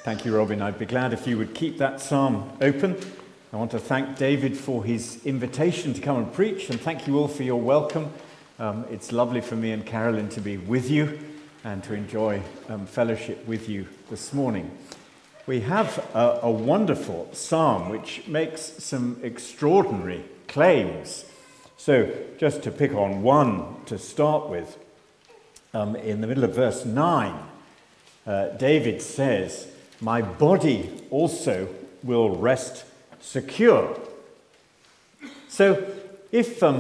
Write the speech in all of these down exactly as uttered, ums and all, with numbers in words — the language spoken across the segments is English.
Thank you, Robin. I'd be glad if you would keep that psalm open. I want to thank David for his invitation to come and preach, and thank you all for your welcome. Um, it's lovely for me and Carolyn to be with you and to enjoy um, fellowship with you this morning. We have a, a wonderful psalm which makes some extraordinary claims. So just to pick on one to start with, um, in the middle of verse nine, uh, David says, "My body also will rest secure." So if um,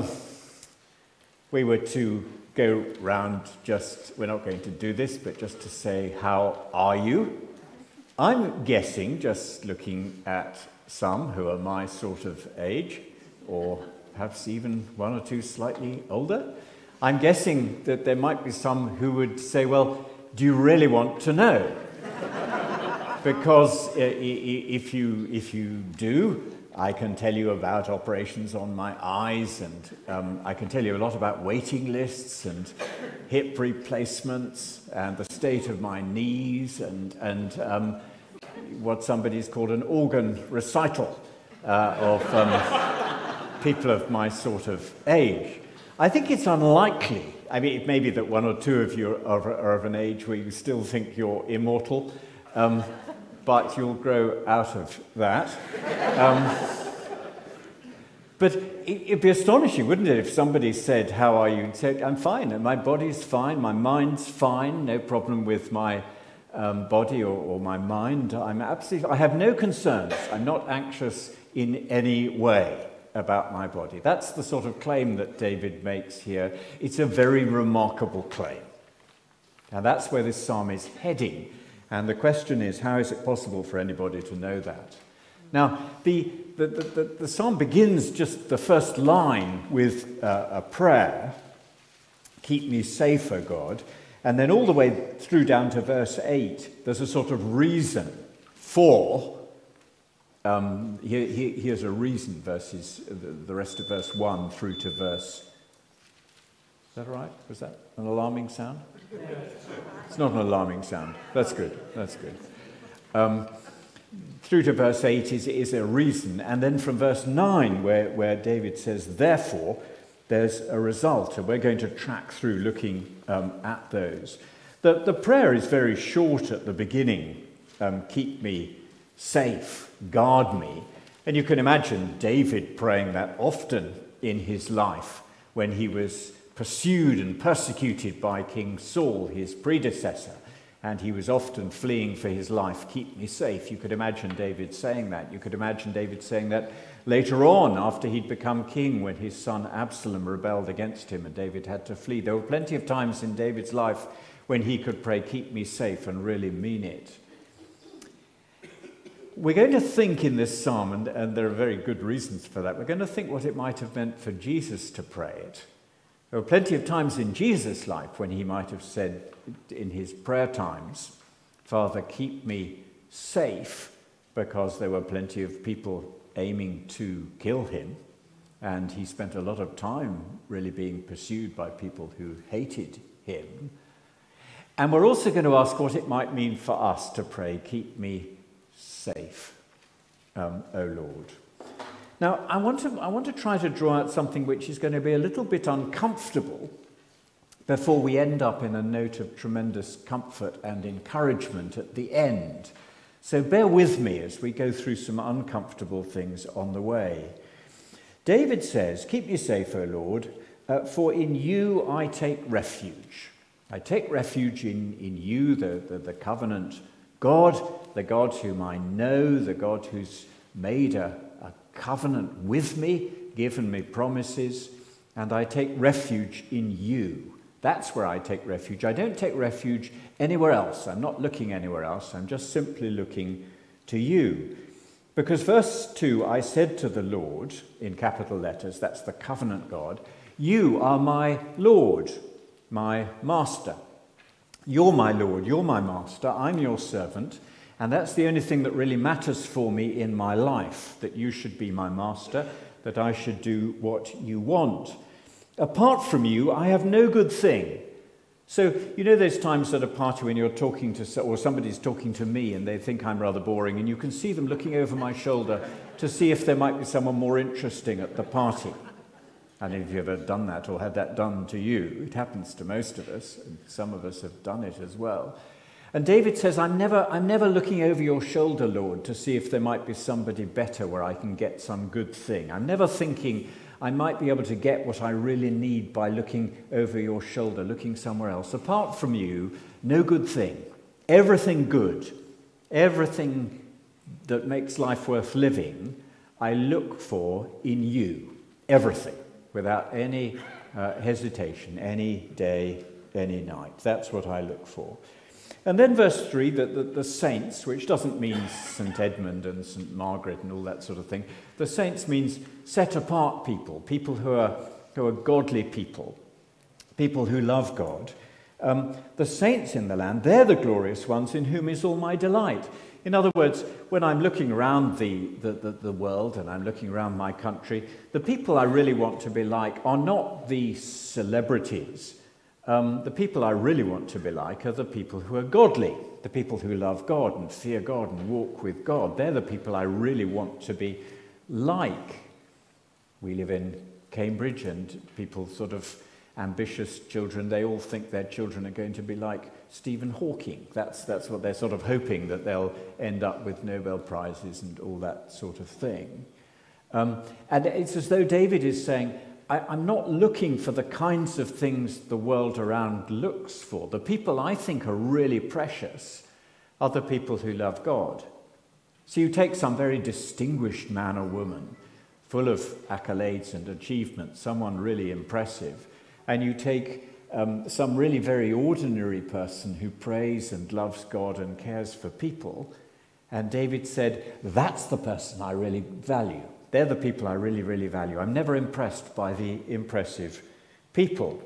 we were to go round just, we're not going to do this, but just to say, how are you? I'm guessing, just looking at some who are my sort of age, or perhaps even one or two slightly older, I'm guessing that there might be some who would say, well, do you really want to know? Because if you if you do, I can tell you about operations on my eyes, and um, I can tell you a lot about waiting lists and hip replacements and the state of my knees and and um, what somebody's called an organ recital uh, of um, people of my sort of age. I think it's unlikely. I mean, it may be that one or two of you are, are of an age where you still think you're immortal. Um, but you'll grow out of that. Um, but it, it'd be astonishing, wouldn't it, if somebody said, how are you? And said, I'm fine, and my body's fine, my mind's fine, no problem with my um, body or, or my mind. I'm absolutely, I have no concerns. I'm not anxious in any way about my body. That's the sort of claim that David makes here. It's a very remarkable claim. Now that's where this psalm is heading. And the question is, how is it possible for anybody to know that? Now, the, the, the, the psalm begins just the first line with uh, a prayer, "Keep me safe, O God," and then all the way through down to verse eight, there's a sort of reason for, um, here, here, here's a reason, verses, the, the rest of verse one through to verse, is that right? Was that an alarming sound? It's not an alarming sound. That's good. That's good. Um, through to verse eight is, is a reason. And then from verse nine, where, where David says, therefore, there's a result. And we're going to track through looking um, at those. The, the prayer is very short at the beginning. Um, keep me safe, guard me. And you can imagine David praying that often in his life when he was pursued and persecuted by King Saul, his predecessor, and he was often fleeing for his life. Keep me safe. You could imagine David saying that. You could imagine David saying that later on, after he'd become king, when his son Absalom rebelled against him and David had to flee. There were plenty of times in David's life when he could pray, keep me safe, and really mean it. We're going to think in this psalm, and, and there are very good reasons for that, we're going to think what it might have meant for Jesus to pray it. There were plenty of times in Jesus' life when he might have said in his prayer times, Father, keep me safe, because there were plenty of people aiming to kill him, and he spent a lot of time really being pursued by people who hated him. And we're also going to ask what it might mean for us to pray, keep me safe, um, O Lord. Now, I want to I want to try to draw out something which is going to be a little bit uncomfortable before we end up in a note of tremendous comfort and encouragement at the end. So bear with me as we go through some uncomfortable things on the way. David says, keep me safe, O Lord, uh, for in you I take refuge. I take refuge in, in you, the, the, the covenant God, the God whom I know, the God who's made a covenant with me, given me promises, and I take refuge in you. That's where I take refuge. I don't take refuge anywhere else. I'm not looking anywhere else. I'm just simply looking to you. Because verse two, I said to the Lord, in capital letters, that's the covenant God, you are my Lord, my master. You're my Lord, you're my master, I'm your servant. And that's the only thing that really matters for me in my life, that you should be my master, that I should do what you want. Apart from you, I have no good thing. So, you know those times at a party when you're talking to, or somebody's talking to me and they think I'm rather boring, and you can see them looking over my shoulder to see if there might be someone more interesting at the party. I don't know if you've ever done that or had that done to you. It happens to most of us, and some of us have done it as well. And David says, I'm never, I'm never looking over your shoulder, Lord, to see if there might be somebody better where I can get some good thing. I'm never thinking I might be able to get what I really need by looking over your shoulder, looking somewhere else. Apart from you, no good thing. Everything good, everything that makes life worth living, I look for in you. Everything, without any uh, hesitation, any day, any night. That's what I look for. And then verse three, that the, the saints, which doesn't mean Saint Edmund and Saint Margaret and all that sort of thing. The saints means set apart people, people who are, who are godly people, people who love God. Um, the saints in the land, they're the glorious ones in whom is all my delight. In other words, when I'm looking around the, the, the, the world and I'm looking around my country, the people I really want to be like are not the celebrities. Um, the people I really want to be like are the people who are godly, the people who love God and fear God and walk with God. They're the people I really want to be like. We live in Cambridge, and people sort of ambitious children, they all think their children are going to be like Stephen Hawking. That's, that's what they're sort of hoping, that they'll end up with Nobel Prizes and all that sort of thing. Um, and it's as though David is saying, I, I'm not looking for the kinds of things the world around looks for. The people I think are really precious are the people who love God. So you take some very distinguished man or woman, full of accolades and achievements, someone really impressive, and you take um, some really very ordinary person who prays and loves God and cares for people, and David said, that's the person I really value. They're the people I really, really value. I'm never impressed by the impressive people.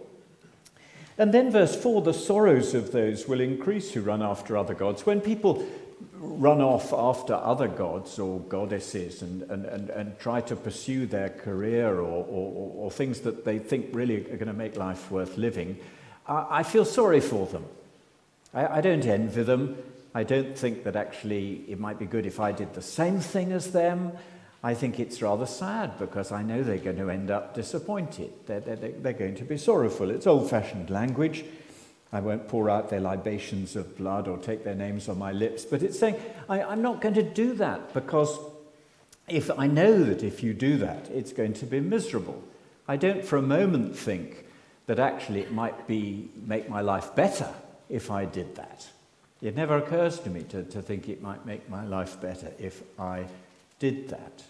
And then verse four, the sorrows of those will increase who run after other gods. When people run off after other gods or goddesses and, and, and, and try to pursue their career or, or, or things that they think really are going to make life worth living, I, I feel sorry for them. I, I don't envy them. I don't think that actually it might be good if I did the same thing as them. I think it's rather sad because I know they're going to end up disappointed. They're, they're, they're going to be sorrowful. It's old-fashioned language. I won't pour out their libations of blood or take their names on my lips, but it's saying, I, I'm not going to do that because if I know that if you do that, it's going to be miserable. I don't for a moment think that actually it might be make my life better if I did that. It never occurs to me to, to think it might make my life better if I did that,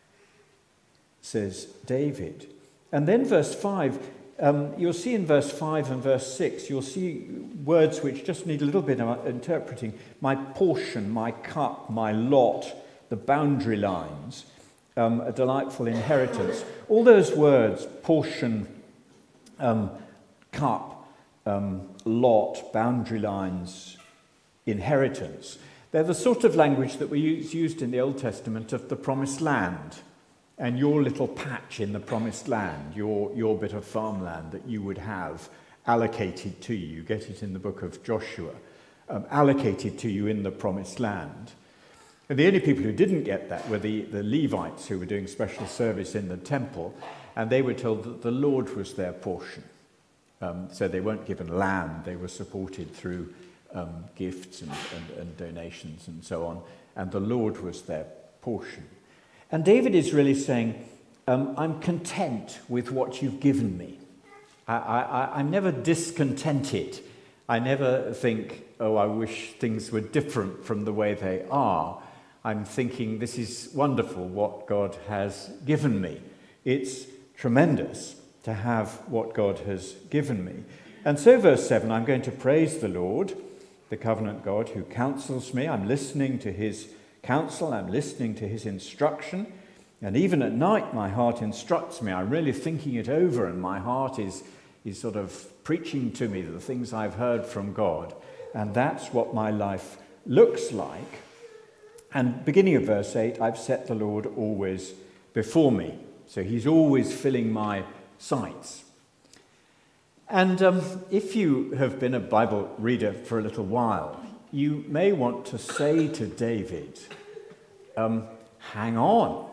says David. And then verse five, um, you'll see in verse five and verse six, you'll see words which just need a little bit of interpreting. My portion, my cup, my lot, the boundary lines, um, a delightful inheritance. All those words, portion, um, cup, um, lot, boundary lines, inheritance, they're the sort of language that we used in the Old Testament of the promised land and your little patch in the promised land, your, your bit of farmland that you would have allocated to you. You get it in the book of Joshua, um, allocated to you in the promised land. And the only people who didn't get that were the, the Levites who were doing special service in the temple, and they were told that the Lord was their portion. Um, so they weren't given land, they were supported through Um, gifts and, and, and donations and so on, and the Lord was their portion. And David is really saying, um, I'm content with what you've given me. I, I, I'm never discontented. I never think, oh, I wish things were different from the way they are. I'm thinking, this is wonderful what God has given me. It's tremendous to have what God has given me. And so verse seven, I'm going to praise the Lord, the covenant God who counsels me. I'm listening to his counsel. I'm listening to his instruction. And even at night, my heart instructs me. I'm really thinking it over, and my heart is, is sort of preaching to me the things I've heard from God. And that's what my life looks like. And beginning of verse eight, I've set the Lord always before me. So he's always filling my sights. And um, if you have been a Bible reader for a little while, you may want to say to David, um, hang on.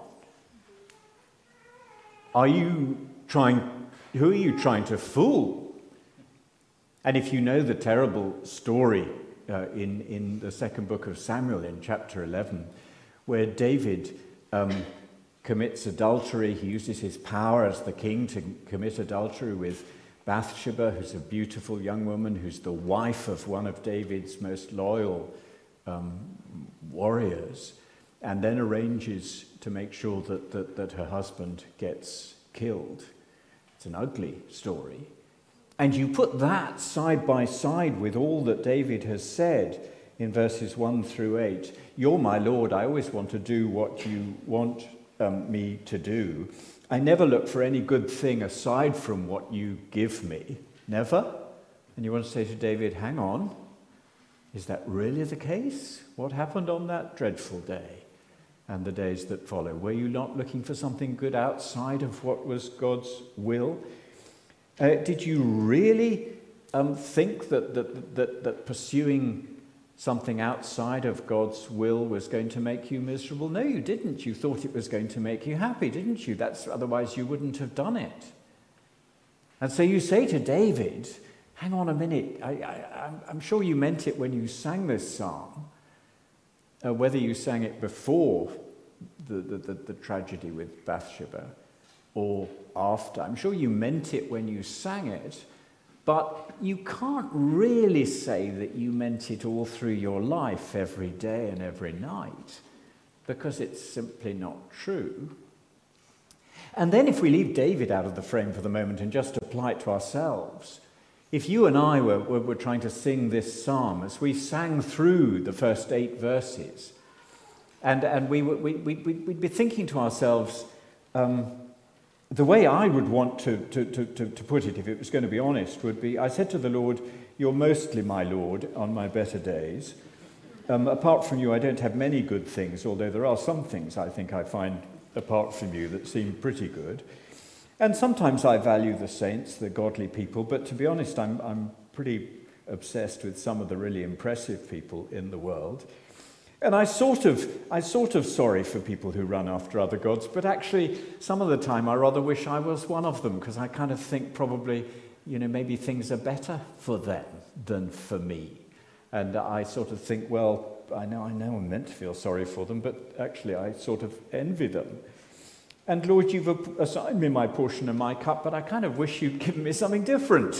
Are you trying, who are you trying to fool? And if you know the terrible story uh, in, in the second book of Samuel in chapter eleven, where David um, commits adultery, he uses his power as the king to commit adultery with Bathsheba, who's a beautiful young woman, who's the wife of one of David's most loyal um, warriors, and then arranges to make sure that, that, that her husband gets killed. It's an ugly story. And you put that side by side with all that David has said in verses one through eight. You're my Lord, I always want to do what you want um, me to do. I never look for any good thing aside from what you give me. Never. And you want to say to David, hang on, is that really the case? What happened on that dreadful day and the days that follow? Were you not looking for something good outside of what was God's will? Uh, did you really um, think that, that, that, that pursuing something outside of God's will was going to make you miserable? No, you didn't. You thought it was going to make you happy, didn't you? That's otherwise you wouldn't have done it. And so you say to David, hang on a minute, I, I, I'm sure you meant it when you sang this psalm, uh, whether you sang it before the, the, the, the tragedy with Bathsheba or after. I'm sure you meant it when you sang it, but you can't really say that you meant it all through your life every day and every night, because it's simply not true. And then if we leave David out of the frame for the moment and just apply it to ourselves, if you and I were, were, were trying to sing this psalm, as we sang through the first eight verses, and, and we, we, we, we'd be thinking to ourselves, um, the way I would want to, to, to, to, to put it, if it was going to be honest, would be, I said to the Lord, you're mostly my Lord on my better days. Um, apart from you, I don't have many good things, although there are some things I think I find apart from you that seem pretty good. And sometimes I value the saints, the godly people, but to be honest, I'm, I'm pretty obsessed with some of the really impressive people in the world. And I sort of, I sort of sorry for people who run after other gods, but actually some of the time I rather wish I was one of them, because I kind of think probably, you know, maybe things are better for them than for me. And I sort of think, well, I know, I know I'm meant to feel sorry for them, but actually I sort of envy them. And Lord, you've assigned me my portion and my cup, but I kind of wish you'd given me something different.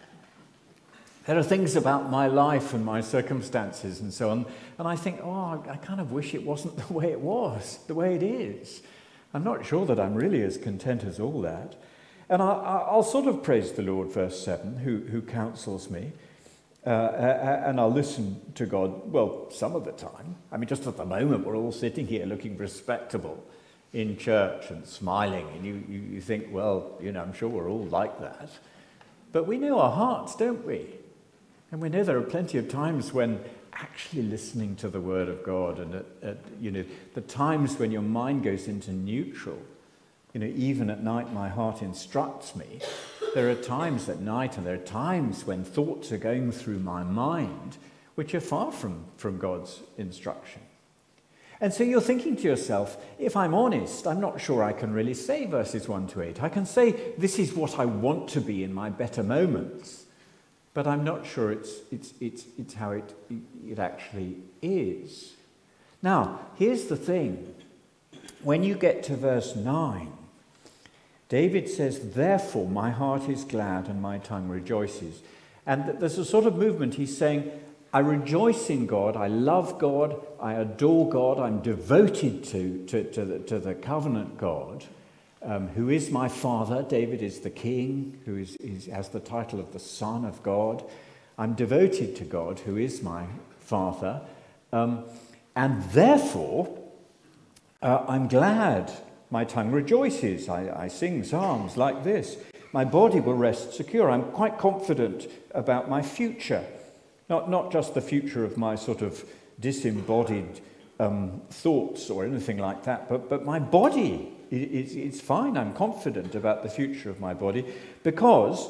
There are things about my life and my circumstances and so on, and I think, oh, I kind of wish it wasn't the way it was, the way it is. I'm not sure that I'm really as content as all that. And I, I'll sort of praise the Lord, verse seven, who, who counsels me, uh, and I'll listen to God, well, some of the time. I mean, just at the moment, we're all sitting here looking respectable in church and smiling, and you, you, you think, well, you know, I'm sure we're all like that. But we know our hearts, don't we? And we know there are plenty of times when actually listening to the Word of God, and at, at, you know, the times when your mind goes into neutral, you know, even at night my heart instructs me. There are times at night, and there are times when thoughts are going through my mind which are far from, from God's instruction. And so you're thinking to yourself, if I'm honest, I'm not sure I can really say verses one to eight. I can say this is what I want to be in my better moments, but I'm not sure it's, it's, it's, it's how it, it actually is. Now, here's the thing. When you get to verse nine, David says, therefore my heart is glad and my tongue rejoices. And there's a sort of movement. He's saying, I rejoice in God, I love God, I adore God, I'm devoted to, to, to, the, to the covenant God, um, who is my father. David is the king, who is, is, has the title of the Son of God. I'm devoted to God, who is my father, um, and therefore uh, I'm glad. My tongue rejoices. I, I sing psalms like this. My body will rest secure. I'm quite confident about my future. Not, not just the future of my sort of disembodied um, thoughts or anything like that, but, but my body is, is fine. I'm confident about the future of my body because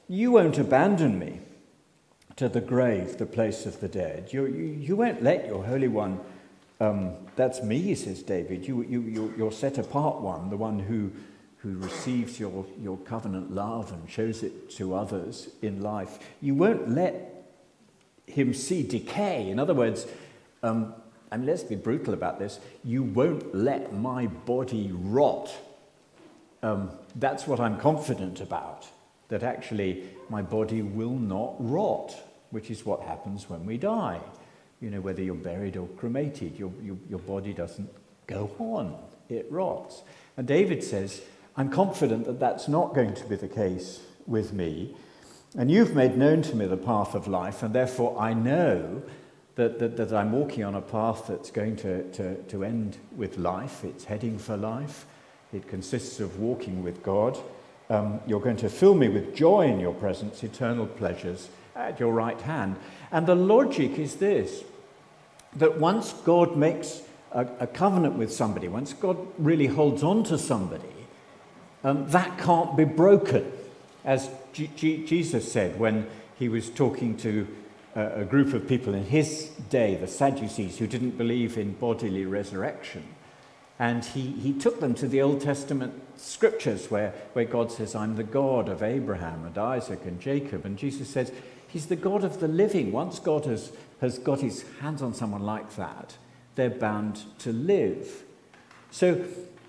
you won't abandon me to the grave, the place of the dead. You, you, you won't let your Holy One, um, that's me, says David, you, you, you, you're set apart one, the one who, who receives your, your covenant love and shows it to others in life. You won't let him see decay. In other words, um, and let's be brutal about this, you won't let my body rot. Um, that's what I'm confident about, that actually my body will not rot, which is what happens when we die. You know, whether you're buried or cremated, your, your, your body doesn't go on, it rots. And David says, I'm confident that that's not going to be the case with me. And you've made known to me the path of life, and therefore I know that, that, that I'm walking on a path that's going to, to, to end with life. It's heading for life. It consists of walking with God. Um, you're going to fill me with joy in your presence, eternal pleasures at your right hand. And the logic is this, that once God makes a, a covenant with somebody, once God really holds on to somebody, um, that can't be broken. As G- G- Jesus said when he was talking to a, a group of people in his day, the Sadducees, who didn't believe in bodily resurrection. And he, he took them to the Old Testament scriptures where, where God says, I'm the God of Abraham and Isaac and Jacob. And Jesus says, he's the God of the living. Once God has, has got his hands on someone like that, they're bound to live. So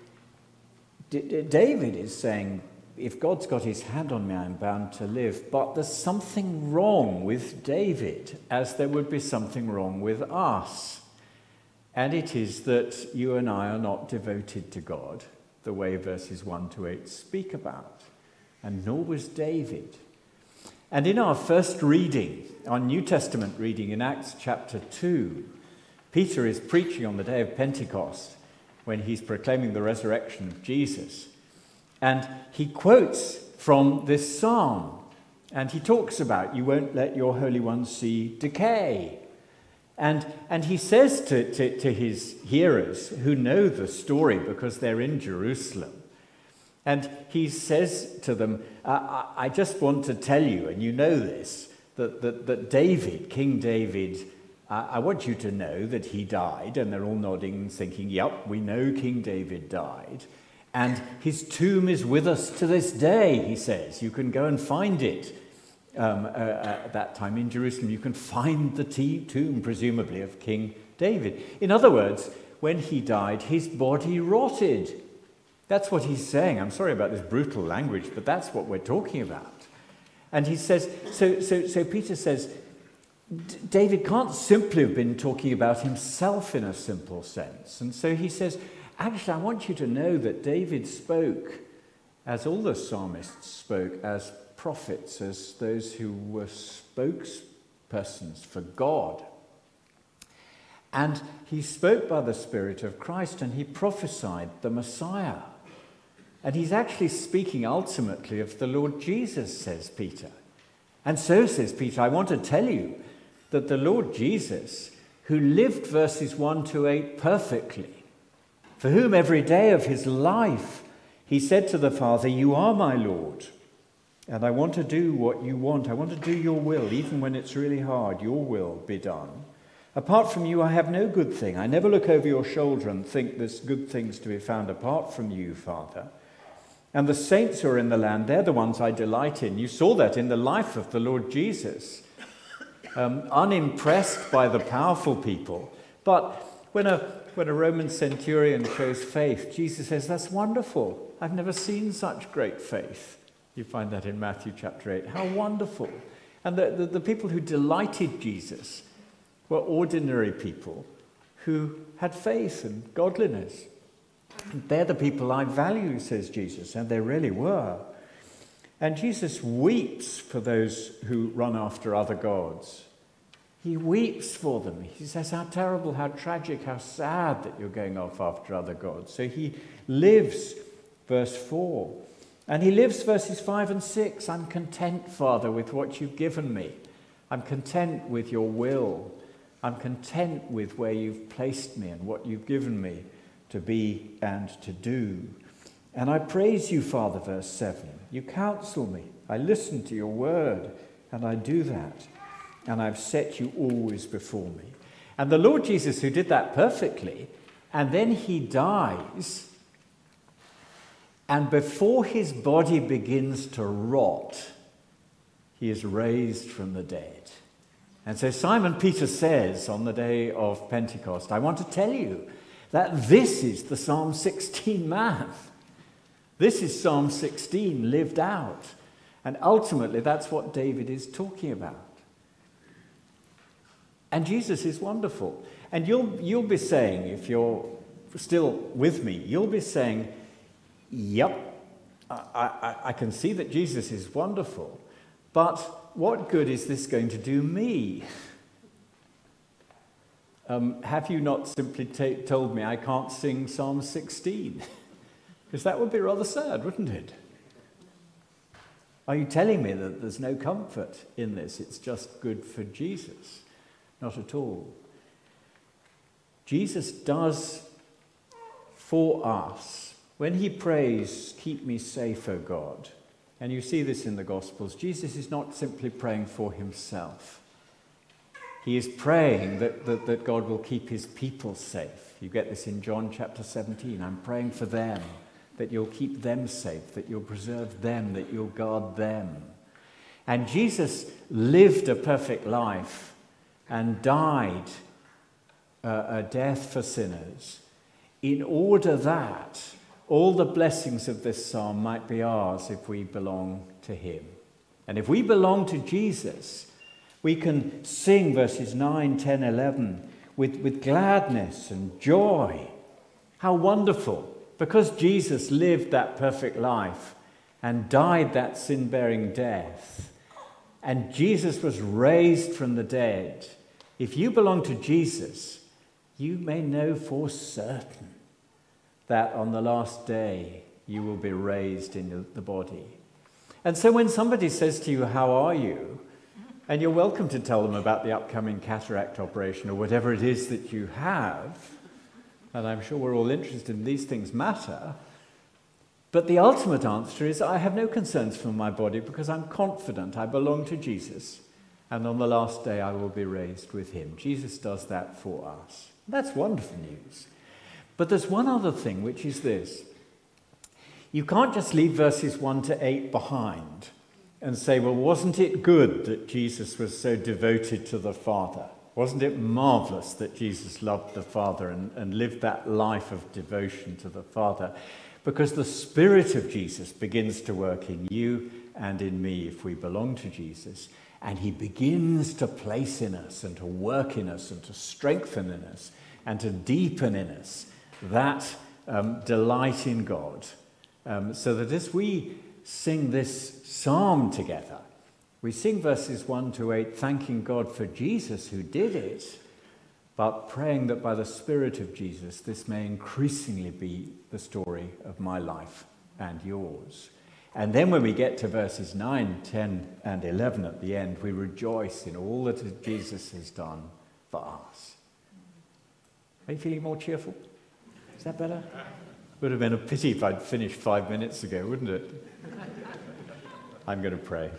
D- D- David is saying, if God's got his hand on me, I'm bound to live. But there's something wrong with David, as there would be something wrong with us. And it is that you and I are not devoted to God, the way verses one to eight speak about. And nor was David. And in our first reading, our New Testament reading in Acts chapter two, Peter is preaching on the day of Pentecost when he's proclaiming the resurrection of Jesus. And he quotes from this psalm. And he talks about, you won't let your Holy One see decay. And, and he says to, to, to his hearers who know the story because they're in Jerusalem, and he says to them, I, I just want to tell you, and you know this, that, that, that David, King David, uh, I want you to know that he died. And they're all nodding and thinking, yep, we know King David died. And his tomb is with us to this day, he says. You can go and find it. Um, uh, at that time in Jerusalem, you can find the t- tomb, presumably, of King David. In other words, when he died, his body rotted. That's what he's saying. I'm sorry about this brutal language, but that's what we're talking about. And he says, so, so, so Peter says, David can't simply have been talking about himself in a simple sense. And so he says, actually, I want you to know that David spoke, as all the psalmists spoke, as prophets, as those who were spokespersons for God. And he spoke by the Spirit of Christ, and he prophesied the Messiah. And he's actually speaking ultimately of the Lord Jesus, says Peter. And so, says Peter, I want to tell you that the Lord Jesus, who lived verses one to eight perfectly, for whom every day of his life he said to the Father, you are my Lord, and I want to do what you want. I want to do your will, even when it's really hard. Your will be done. Apart from you, I have no good thing. I never look over your shoulder and think there's good things to be found apart from you, Father. And the saints who are in the land, they're the ones I delight in. You saw that in the life of the Lord Jesus. Um, unimpressed by the powerful people. But when a, when a Roman centurion shows faith, Jesus says, that's wonderful. I've never seen such great faith. You find that in Matthew chapter eight. How wonderful. And the, the, the people who delighted Jesus were ordinary people who had faith and godliness. And they're the people I value, says Jesus, and they really were. And Jesus weeps for those who run after other gods. He weeps for them. He says, how terrible, how tragic, how sad that you're going off after other gods. So he lives, verse four. And he lives verses five and six. I'm content, Father, with what you've given me. I'm content with your will. I'm content with where you've placed me and what you've given me to be and to do. And I praise you, Father, verse seven. You counsel me. I listen to your word, and I do that. And I've set you always before me. And the Lord Jesus, who did that perfectly, and then he dies, and before his body begins to rot, he is raised from the dead. And so Simon Peter says on the day of Pentecost, I want to tell you that this is the Psalm sixteen man. This is Psalm sixteen lived out. And ultimately, that's what David is talking about. And Jesus is wonderful. And you'll, you'll be saying, if you're still with me, you'll be saying, yep, I, I, I can see that Jesus is wonderful, but what good is this going to do me? Um, have you not simply t- told me I can't sing Psalm sixteen? Because that would be rather sad, wouldn't it? Are you telling me that there's no comfort in this? It's just good for Jesus? Not at all. Jesus does for us, when he prays, keep me safe, O God, and you see this in the Gospels, Jesus is not simply praying for himself. He is praying that, that, that God will keep his people safe. You get this in John chapter seventeen. I'm praying for them, that you'll keep them safe, that you'll preserve them, that you'll guard them. And Jesus lived a perfect life and died uh, a death for sinners in order that all the blessings of this psalm might be ours if we belong to him. And if we belong to Jesus, we can sing verses nine, ten, eleven with, with gladness and joy. How wonderful! Because Jesus lived that perfect life and died that sin-bearing death, and Jesus was raised from the dead, if you belong to Jesus, you may know for certain that on the last day you will be raised in the body. And so when somebody says to you, how are you? And you're welcome to tell them about the upcoming cataract operation or whatever it is that you have, and I'm sure we're all interested in these things matter, but the ultimate answer is I have no concerns for my body because I'm confident I belong to Jesus, and on the last day I will be raised with him. Jesus does that for us. That's wonderful news. But there's one other thing, which is this. You can't just leave verses one to eight behind and say, well, wasn't it good that Jesus was so devoted to the Father? Wasn't it marvelous that Jesus loved the Father and, and lived that life of devotion to the Father? Because the Spirit of Jesus begins to work in you and in me if we belong to Jesus. And he begins to place in us and to work in us and to strengthen in us and to deepen in us that um, delight in God. Um, so that as we sing this psalm together, we sing verses one to eight, thanking God for Jesus who did it, but praying that by the Spirit of Jesus, this may increasingly be the story of my life and yours. And then when we get to verses nine, ten, and eleven at the end, we rejoice in all that Jesus has done for us. Are you feeling more cheerful? Is that better? Would have been a pity if I'd finished five minutes ago, wouldn't it? I'm going to pray.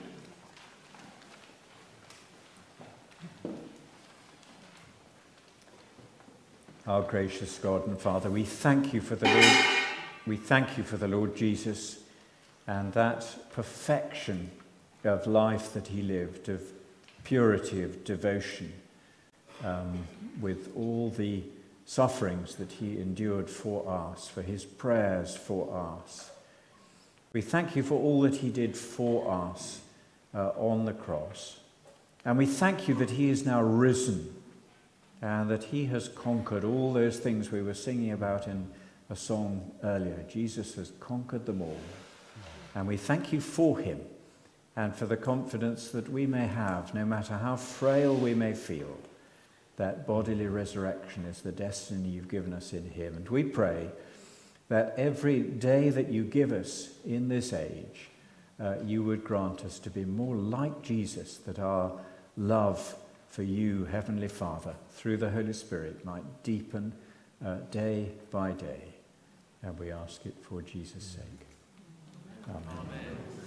Our gracious God and Father, we thank you for the Lord. We thank you for the Lord Jesus and that perfection of life that he lived, of purity, of devotion, um, with all the sufferings that he endured for us, for his prayers for us. We thank you for all that he did for us uh, on the cross. And we thank you that he is now risen and that he has conquered all those things we were singing about in a song earlier. Jesus has conquered them all. And we thank you for him and for the confidence that we may have, no matter how frail we may feel, that bodily resurrection is the destiny you've given us in him. And we pray that every day that you give us in this age, uh, you would grant us to be more like Jesus, that our love for you, Heavenly Father, through the Holy Spirit might deepen uh, day by day. And we ask it for Jesus' sake. Amen. Amen.